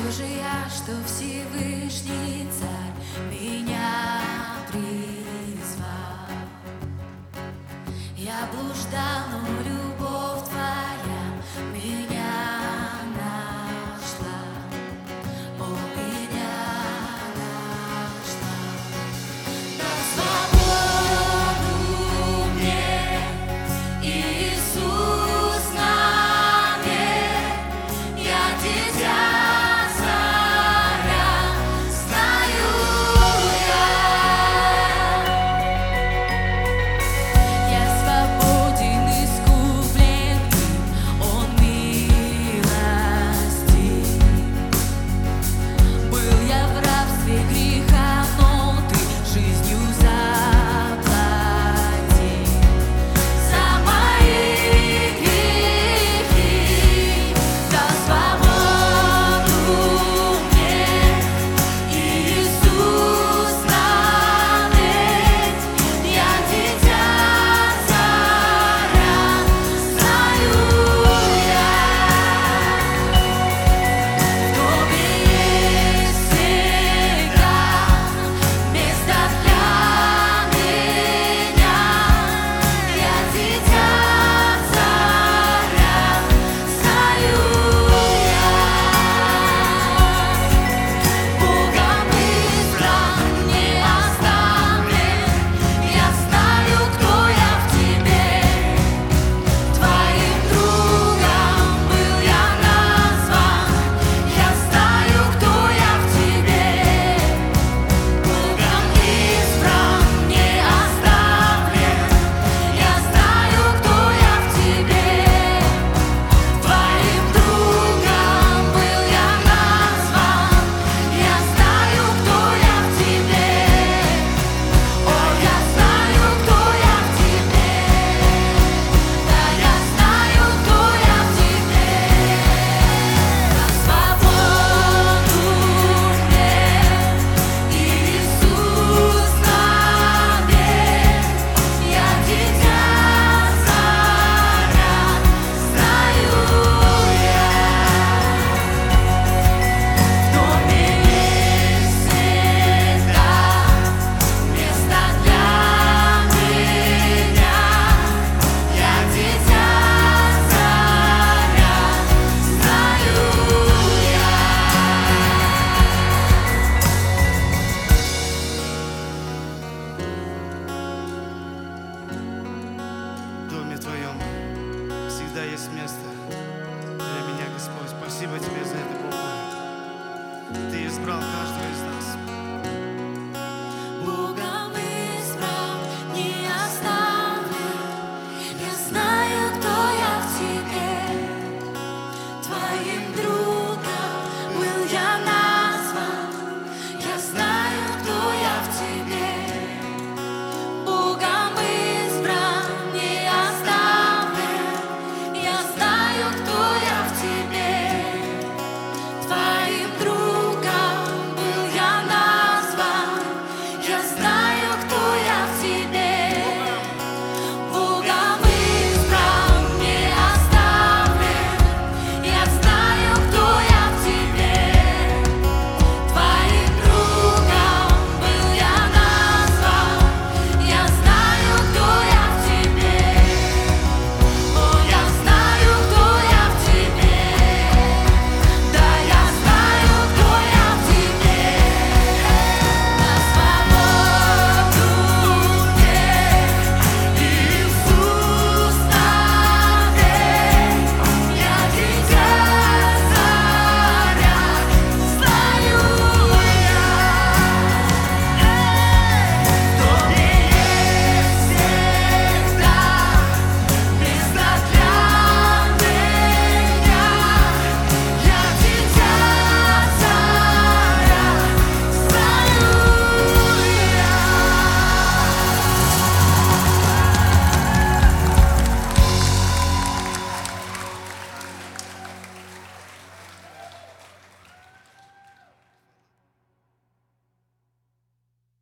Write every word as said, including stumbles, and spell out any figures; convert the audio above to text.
Знаю же я, что Всевышний Царь меня призвал. Я блуждал, но любовь Твоя меня нашла. О, меня нашла. Дай свободу мне, Иисус навек. Я дитя царя, знаю я. Я свободен, искуплен им, Он милостив. Был я в рабстве греха, но Ты жизнью заплатил за мои грехи. Дай свободу мне, Иисус навек. Я дитя царя, знаю я. В Тобе есть всегда место для меня. Я дитя царя, знаю я. Богом избран, не оставлен. Я знаю, кто я в Тебе. Твоим другом был я назван. Я знаю, кто я в Тебе. Богом избран, не оставлен. Я знаю, кто я в Тебе. Твоим другом был я назван. Я знаю, кто я в Тебе. О, я знаю, кто я в Тебе. Да, я знаю, кто я в Тебе. Дай свободу мне, Иисус навек. Я дитя царя, знаю я. В Доме есть всегда место для меня. Я дитя царя, знаю я. В доме Твоем всегда есть место для меня, Господь. Спасибо Тебе за это, Бог мой. Ты избрал каждого.